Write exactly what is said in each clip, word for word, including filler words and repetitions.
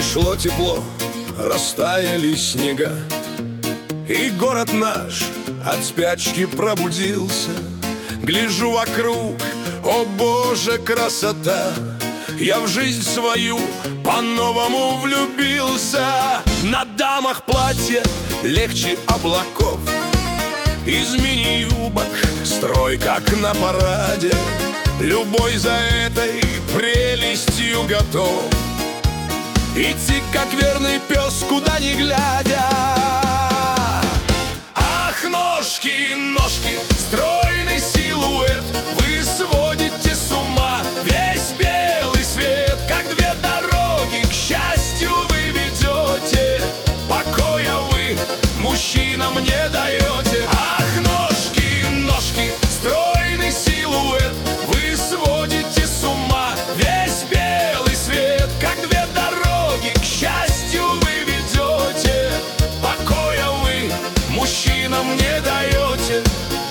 Пришло тепло, растаяли снега, и город наш от спячки пробудился. Гляжу вокруг, о боже, красота! Я в жизнь свою по-новому влюбился. На дамах платье легче облаков, из мини-юбок строй, как на параде. Любой за этой прелестью готов идти, как верный пес, куда ни глядя. Ах, ножки, ножки, стройный силуэт, вы сводите с ума весь белый свет. Как две дороги к счастью вы ведете, покоя вы мужчинам не даете. Ах, ножки, ножки, стройный силуэт, вы сводите с ума весь белый свет. Как две дороги к счастью вы ведете, покоя вы мужчинам не даете.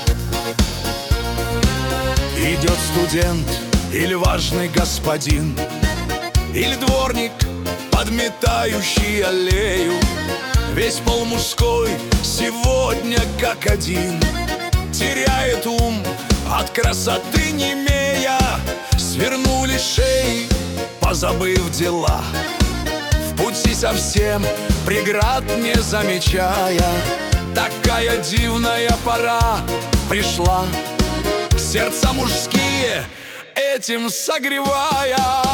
Идет студент или важный господин, или дворник, подметающий аллею. Весь пол мужской сегодня как один теряет ум от красоты немея. Свернули шеи, позабыв дела, в пути совсем преград не замечая. Такая дивная пора пришла, сердца мужские этим согревая.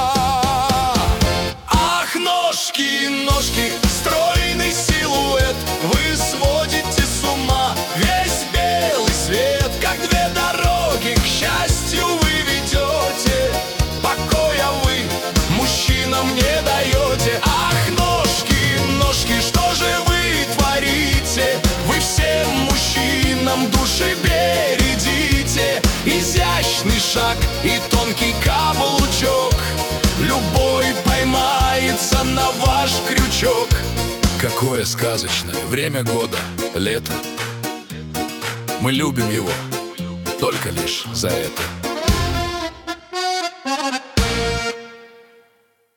Ах, ножки, ножки, стройный силуэт, вы сводите с ума весь белый свет. Как две дороги к счастью вы ведете, покоя вы мужчинам не даете. Ах, ножки, ножки, что же вы творите? Вы всем мужчинам души бередите. Изящный шаг и тонкий каблучок, любой поймается на ваш крючок. Какое сказочное время года, лето. Мы любим его только лишь за это.